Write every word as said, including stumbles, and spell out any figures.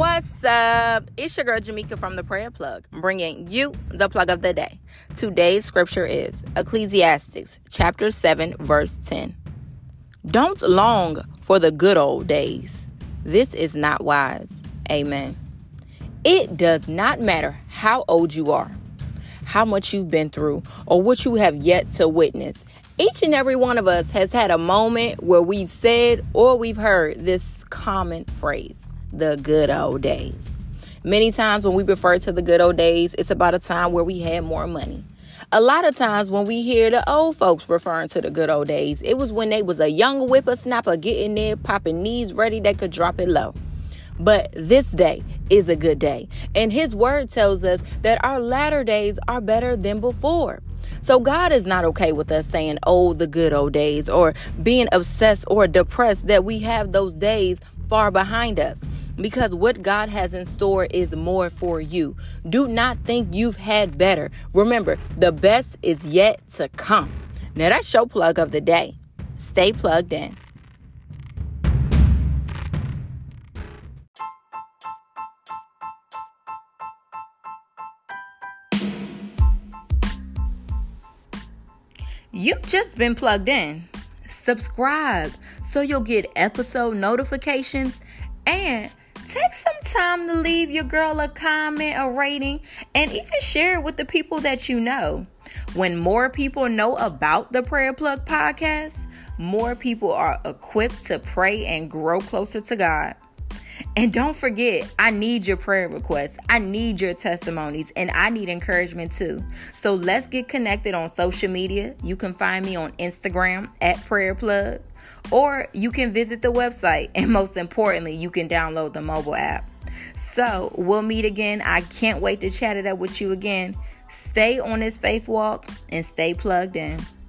What's up? It's your girl Jamaica from the Prayer Plug, bringing you the plug of the day. Today's scripture is Ecclesiastes chapter seven, verse ten. Don't long for the good old days. This is not wise. Amen. It does not matter how old you are, how much you've been through, or what you have yet to witness. Each and every one of us has had a moment where we've said or we've heard this common phrase, the good old days. Many times when we refer to the good old days, it's about a time where we had more money. A lot of times when we hear the old folks referring to the good old days, it was when they was a young whippersnapper getting there, popping knees ready, they could drop it low. But this day is a good day. And his word tells us that our latter days are better than before. So God is not okay with us saying, oh, the good old days, or being obsessed or depressed that we have those days far behind us, because what God has in store is more for you. Do not think you've had better. Remember, the best is yet to come. Now that's your plug of the day. Stay plugged in. You've just been plugged in. Subscribe so you'll get episode notifications, and take some time to leave your girl a comment, a rating, and even share it with the people that you know. When more people know about the Prayer Plug podcast, more people are equipped to pray and grow closer to God. And don't forget, I need your prayer requests. I need your testimonies, and I need encouragement too. So let's get connected on social media. You can find me on Instagram at Prayer Plug, or you can visit the website. And most importantly, you can download the mobile app. So we'll meet again. I can't wait to chat it up with you again. Stay on this faith walk and stay plugged in.